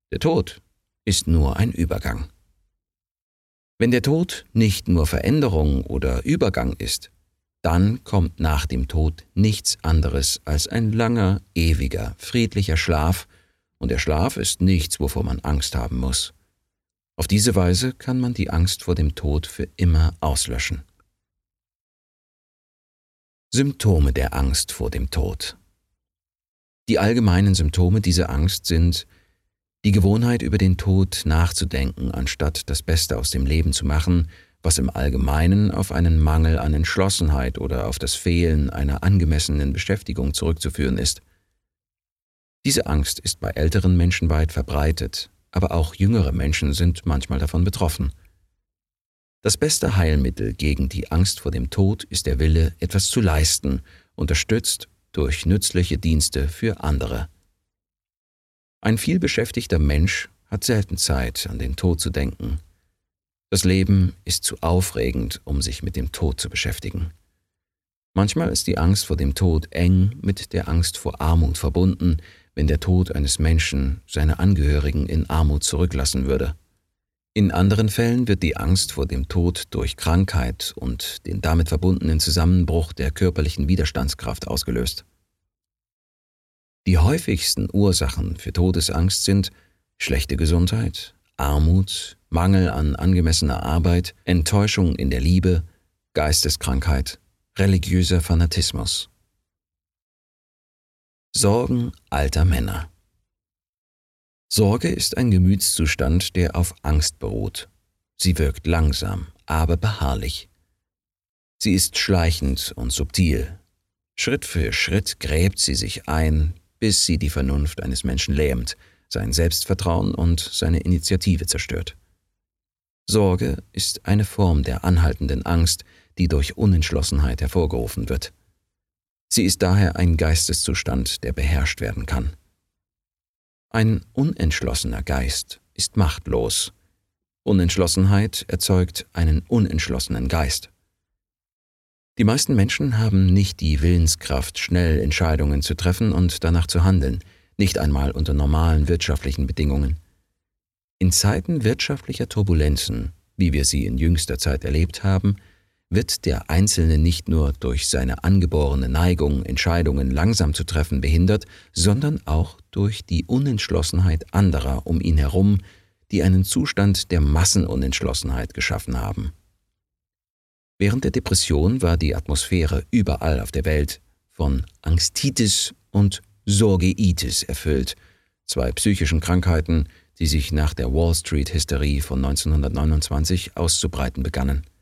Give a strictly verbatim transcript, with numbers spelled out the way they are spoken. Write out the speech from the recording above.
Der Tod ist nur ein Übergang. Wenn der Tod nicht nur Veränderung oder Übergang ist, dann kommt nach dem Tod nichts anderes als ein langer, ewiger, friedlicher Schlaf, und der Schlaf ist nichts, wovor man Angst haben muss. Auf diese Weise kann man die Angst vor dem Tod für immer auslöschen. Symptome der Angst vor dem Tod. Die allgemeinen Symptome dieser Angst sind die Gewohnheit, über den Tod nachzudenken, anstatt das Beste aus dem Leben zu machen, was im Allgemeinen auf einen Mangel an Entschlossenheit oder auf das Fehlen einer angemessenen Beschäftigung zurückzuführen ist. Diese Angst ist bei älteren Menschen weit verbreitet, aber auch jüngere Menschen sind manchmal davon betroffen. Das beste Heilmittel gegen die Angst vor dem Tod ist der Wille, etwas zu leisten, unterstützt durch nützliche Dienste für andere. Ein vielbeschäftigter Mensch hat selten Zeit, an den Tod zu denken. Das Leben ist zu aufregend, um sich mit dem Tod zu beschäftigen. Manchmal ist die Angst vor dem Tod eng mit der Angst vor Armut verbunden, wenn der Tod eines Menschen seine Angehörigen in Armut zurücklassen würde. In anderen Fällen wird die Angst vor dem Tod durch Krankheit und den damit verbundenen Zusammenbruch der körperlichen Widerstandskraft ausgelöst. Die häufigsten Ursachen für Todesangst sind schlechte Gesundheit, Armut, Mangel an angemessener Arbeit, Enttäuschung in der Liebe, Geisteskrankheit, religiöser Fanatismus. Sorgen alter Männer. Sorge ist ein Gemütszustand, der auf Angst beruht. Sie wirkt langsam, aber beharrlich. Sie ist schleichend und subtil. Schritt für Schritt gräbt sie sich ein, bis sie die Vernunft eines Menschen lähmt, sein Selbstvertrauen und seine Initiative zerstört. Sorge ist eine Form der anhaltenden Angst, die durch Unentschlossenheit hervorgerufen wird. Sie ist daher ein Geisteszustand, der beherrscht werden kann. Ein unentschlossener Geist ist machtlos. Unentschlossenheit erzeugt einen unentschlossenen Geist. Die meisten Menschen haben nicht die Willenskraft, schnell Entscheidungen zu treffen und danach zu handeln, nicht einmal unter normalen wirtschaftlichen Bedingungen. In Zeiten wirtschaftlicher Turbulenzen, wie wir sie in jüngster Zeit erlebt haben, wird der Einzelne nicht nur durch seine angeborene Neigung, Entscheidungen langsam zu treffen, behindert, sondern auch durch die Unentschlossenheit anderer um ihn herum, die einen Zustand der Massenunentschlossenheit geschaffen haben. Während der Depression war die Atmosphäre überall auf der Welt von Angstitis und Sorgeitis erfüllt, zwei psychischen Krankheiten, die sich nach der Wall-Street-Hysterie von neunzehnhundertneunundzwanzig auszubreiten begannen.